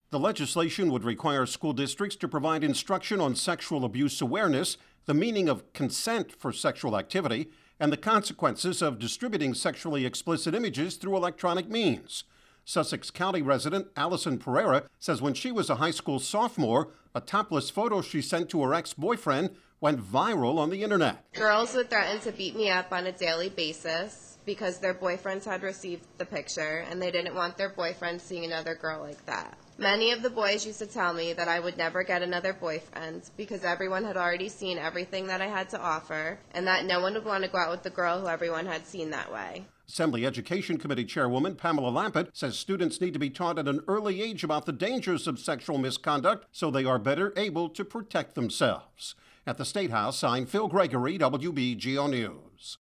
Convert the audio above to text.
The legislation would require school districts to provide instruction on sexual abuse awareness, the meaning of consent for sexual activity, and the consequences of distributing sexually explicit images through electronic means. Sussex County resident Allison Pereira says when she was a high school sophomore, a topless photo she sent to her ex-boyfriend went viral on the internet. Girls would threaten to beat me up on a daily basis because their boyfriends had received the picture and they didn't want their boyfriend seeing another girl like that. Many of the boys used to tell me that I would never get another boyfriend because everyone had already seen everything that I had to offer and that no one would want to go out with the girl who everyone had seen that way. Assembly Education Committee Chairwoman Pamela Lampett says students need to be taught at an early age about the dangers of sexual misconduct so they are better able to protect themselves. At the State House, I'm Phil Gregory, WBGO News.